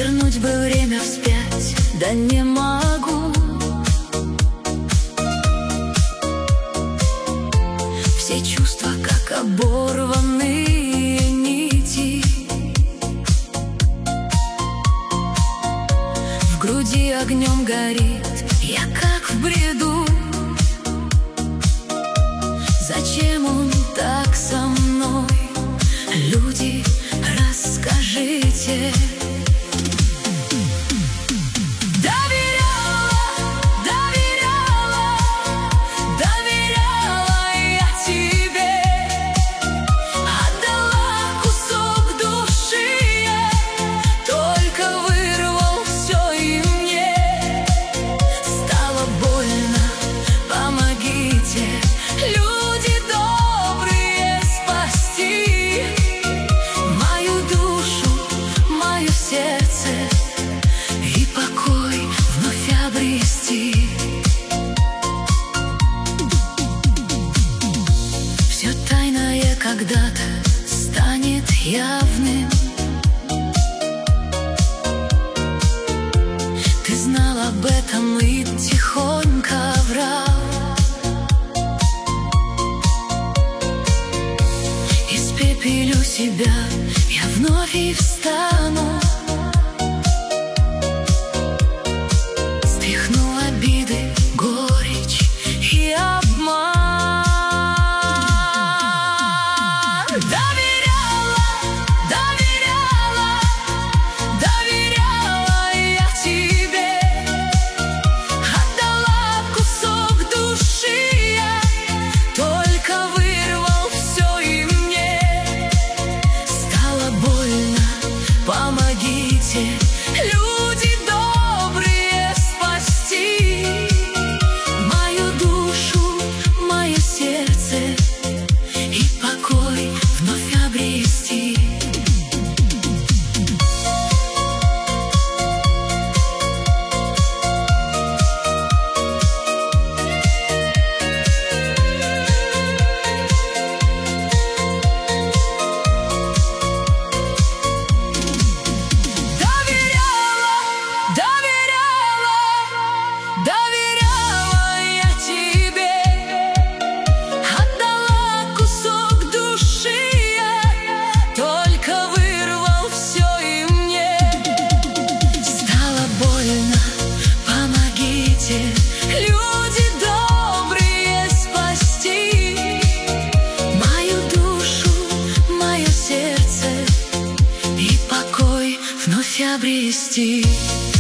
Вернуть бы время вспять, да не могу. Все чувства, как оборванные нити, в груди огнем горит, я как в бреду. Зачем он так со мной? Люди, расскажите. И покой вновь обрести. Все тайное когда-то станет явным. Ты знал об этом и тихонько врал. Испепелю себя, я вновь и встану. Помогите, люди добрые, спасти мою душу, мое сердце и покой вновь обрести. Люди добрые, спасти мою душу, мое сердце и покой вновь обрести.